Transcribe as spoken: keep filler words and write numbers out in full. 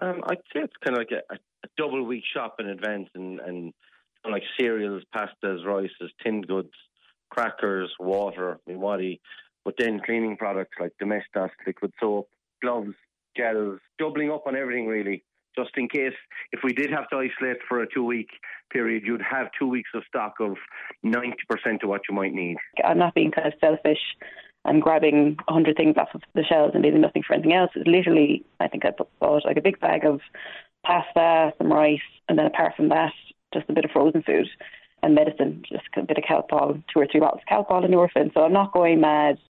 Um, I'd say it's kind of like a, a double week shop in advance, and, and like cereals, pastas, rices, tinned goods, crackers, water, Miwadi, but then cleaning products like Domestos, liquid soap, gloves, gels, doubling up on everything really, just in case if we did have to isolate for a two-week period, you'd have two weeks of stock of ninety percent of what you might need. I'm not being kind of selfish and grabbing a hundred things off of the shelves and leaving nothing for anything else. It's literally, I think I bought like a big bag of pasta, some rice, and then apart from that, just a bit of frozen food and medicine, just a bit of Calpol, two or three bottles of Calpol and Nurofen. So I'm not going mad